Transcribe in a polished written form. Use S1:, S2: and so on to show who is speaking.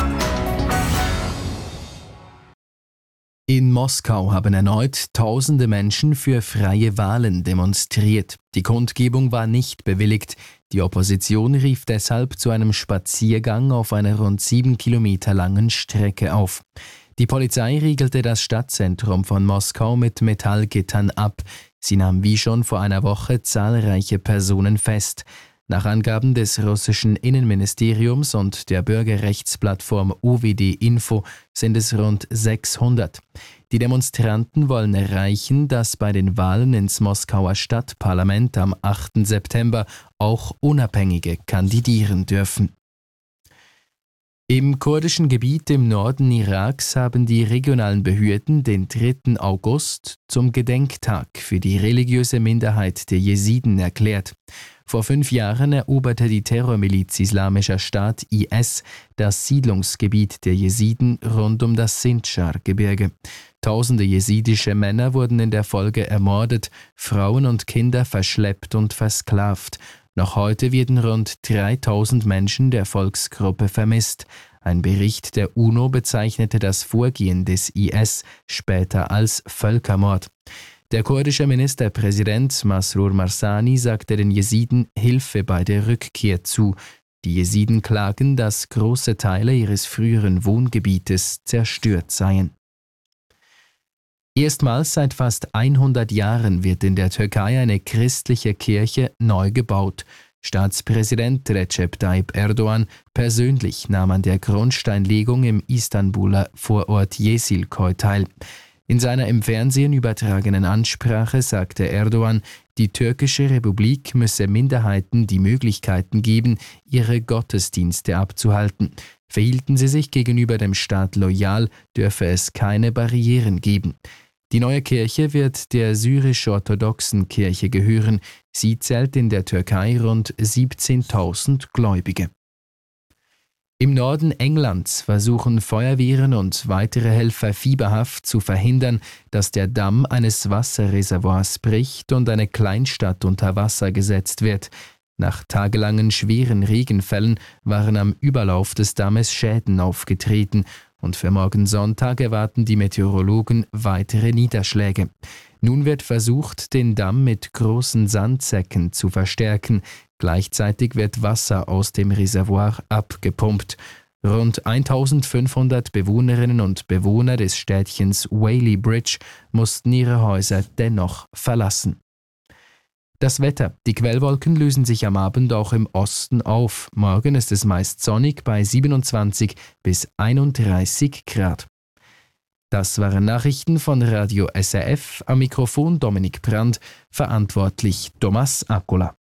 S1: In Moskau haben erneut tausende Menschen für freie Wahlen demonstriert. Die Kundgebung war nicht bewilligt. Die Opposition rief deshalb zu einem Spaziergang auf einer rund 7 Kilometer langen Strecke auf. Die Polizei riegelte das Stadtzentrum von Moskau mit Metallgittern ab. Sie nahm wie schon vor einer Woche zahlreiche Personen fest. Nach Angaben des russischen Innenministeriums und der Bürgerrechtsplattform UWD Info sind es rund 600. Die Demonstranten wollen erreichen, dass bei den Wahlen ins Moskauer Stadtparlament am 8. September auch Unabhängige kandidieren dürfen. Im kurdischen Gebiet im Norden Iraks haben die regionalen Behörden den 3. August zum Gedenktag für die religiöse Minderheit der Jesiden erklärt. Vor 5 Jahren eroberte die Terrormiliz Islamischer Staat IS das Siedlungsgebiet der Jesiden rund um das Sindschar-Gebirge. Tausende jesidische Männer wurden in der Folge ermordet, Frauen und Kinder verschleppt und versklavt. Noch heute werden rund 3000 Menschen der Volksgruppe vermisst. Ein Bericht der UNO bezeichnete das Vorgehen des IS später als Völkermord. Der kurdische Ministerpräsident Masrour Barzani sagte den Jesiden Hilfe bei der Rückkehr zu. Die Jesiden klagen, dass große Teile ihres früheren Wohngebietes zerstört seien. Erstmals seit fast 100 Jahren wird in der Türkei eine christliche Kirche neu gebaut. Staatspräsident Recep Tayyip Erdogan persönlich nahm an der Grundsteinlegung im Istanbuler Vorort Yeşilköy teil. In seiner im Fernsehen übertragenen Ansprache sagte Erdogan, die türkische Republik müsse Minderheiten die Möglichkeiten geben, ihre Gottesdienste abzuhalten. Verhielten sie sich gegenüber dem Staat loyal, dürfe es keine Barrieren geben. Die neue Kirche wird der syrisch-orthodoxen Kirche gehören. Sie zählt in der Türkei rund 17.000 Gläubige. Im Norden Englands versuchen Feuerwehren und weitere Helfer fieberhaft zu verhindern, dass der Damm eines Wasserreservoirs bricht und eine Kleinstadt unter Wasser gesetzt wird. Nach tagelangen schweren Regenfällen waren am Überlauf des Dammes Schäden aufgetreten und für morgen Sonntag erwarten die Meteorologen weitere Niederschläge. Nun wird versucht, den Damm mit großen Sandsäcken zu verstärken. Gleichzeitig wird Wasser aus dem Reservoir abgepumpt. Rund 1500 Bewohnerinnen und Bewohner des Städtchens Whaley Bridge mussten ihre Häuser dennoch verlassen. Das Wetter. Die Quellwolken lösen sich am Abend auch im Osten auf. Morgen ist es meist sonnig bei 27 bis 31 Grad. Das waren Nachrichten von Radio SRF. Am Mikrofon Dominik Brandt, verantwortlich Thomas Akkola.